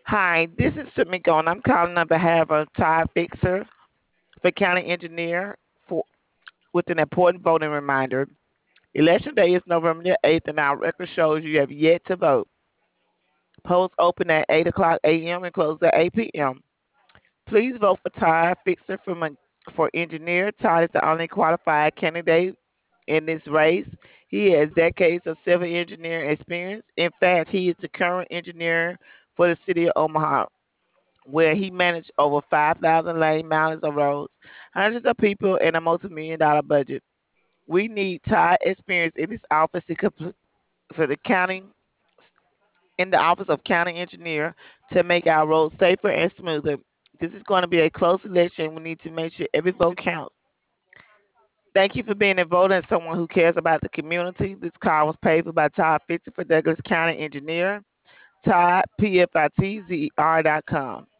Hi, this is Tamiko, and I'm calling on behalf of Todd Fixer for County Engineer for with an important voting reminder. Election Day is November the 8th, and our record shows you have yet to vote. Polls open at 8 o'clock a.m. and close at 8 p.m. Please vote for Todd Fixer for engineer. Todd is the only qualified candidate in this race. He has decades of civil engineering experience. In fact, he is the current engineer for the city of Omaha, where he managed over 5,000 lane miles of roads, hundreds of people, and a multi-million dollar budget. We need Todd experience in this office for the county in the office of county engineer to make our roads safer and smoother. This is going to be a close election. We need to make sure every vote counts. Thank you for being involved and someone who cares about the community. This call was paid for by Todd Fitzer for Douglas County Engineer. Todd, PFITZR.com.